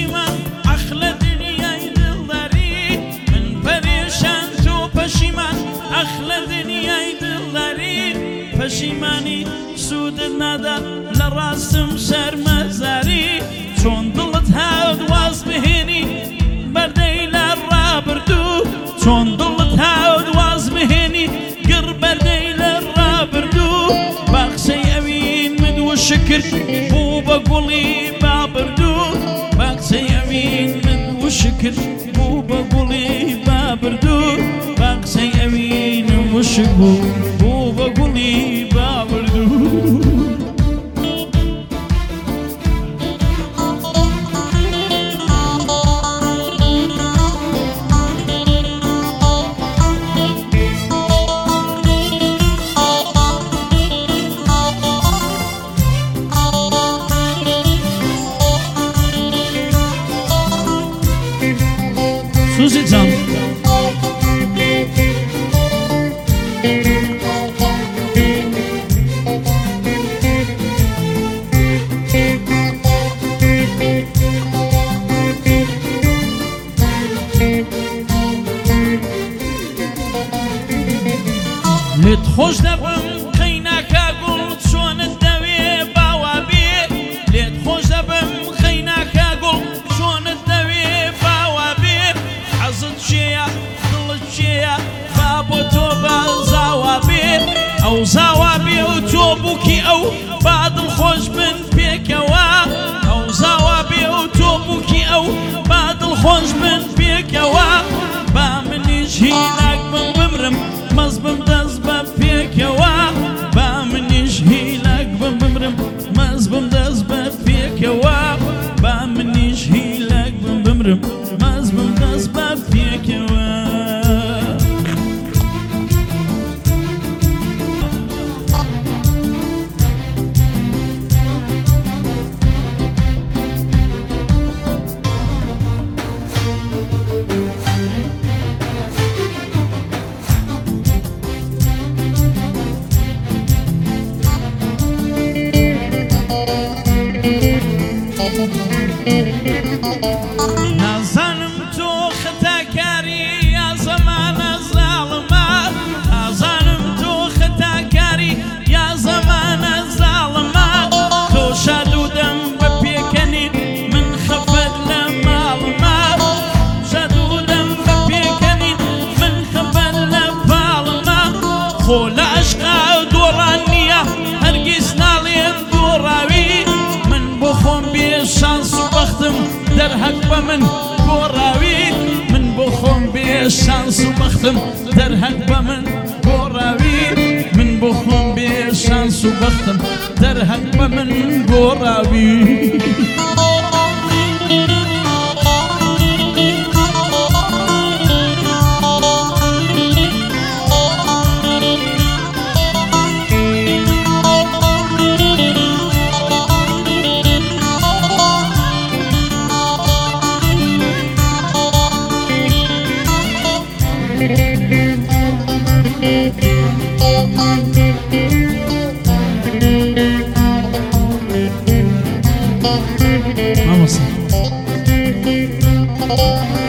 پشیمان اخل دنیای دلداری من پریشان تو پشیمان اخل دنیای دلداری پشیمانی سود نداد لراسم شرمزاری چون دلت هاود واز بهینی بردی لرابردو چون دلت هاود واز بهینی گر بردی لرابردو بخشی اوین مدو شکر بو بقولی بابردو بخشی اوین مدو شکر بو بقولی بابردو بخشی اوین مشکو بو بقولی بابردو سوزی جان لێت خۆش دەبم قەی ناکاگوڵ چۆنت دەوێ باوابێ لێت خۆش دەبم قەی ناکاگوڵ چۆنت دەوێ باوابێ حەزت چێیە دڵت چێیە با بۆ تۆ بە زاوابێ ئەو زاوابێ و تۆ بووکی ئەو با دڵخۆش بن پێکەوە ئەو زاوابێ و تۆ بووکی ئەو با دڵخۆش بن پێکەوە با منیش هیلاک بم بمرم مەز بم دەست بە پێکەوە با منیش هیلاک بم بمرم مەز بم دەست بە پێکەوە با منیش هیلاک بم بمرم مەز بم دەست بە پێکەوە نازانم تۆ خەتاکاری یا زەمانە زاڵمە نازانم تۆ خەتاکاری یا زەمانە زاڵمە تۆ شاد و دەم بە پێکەنین من خەفەت لە ماڵمە شاد و دەم بە پێکەنین من خەفەت لە پاڵمە خۆ لە عەشقا دۆڕان نییە هەرگیز ناڵێم دۆڕاوی من بۆ خۆم بێ شانس و بەختم دەرهەک بە من گۆڕاوی من بۆ خۆم بێ شانس و بەختم دەرهەک بە من گۆڕاوی من بۆ خۆم بێ شانس و بەختم دەرهەک بە من گۆڕاوی Vamos.